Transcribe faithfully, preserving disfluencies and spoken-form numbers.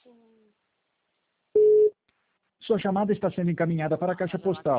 Sua chamada está sendo encaminhada para a caixa postal